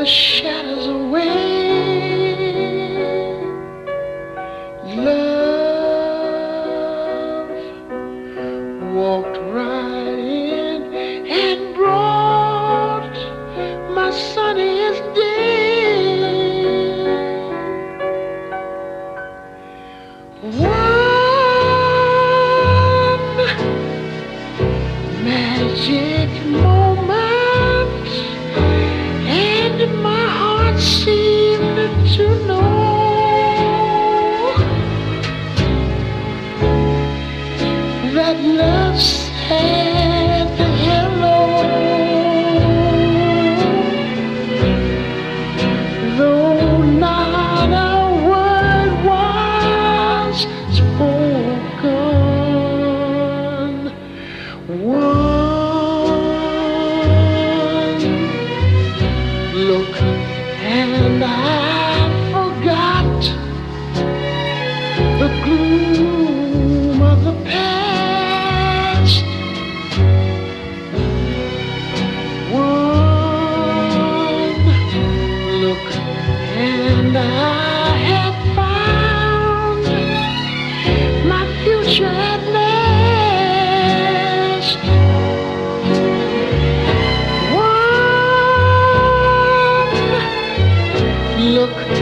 shadows away. Love walked right in and brought my sunniest day. One magic moment, and my heart seemed to know that love said hello. Though not a word was spoken, one look and I forgot the gloom of the past. One look and I had found my future at last. One look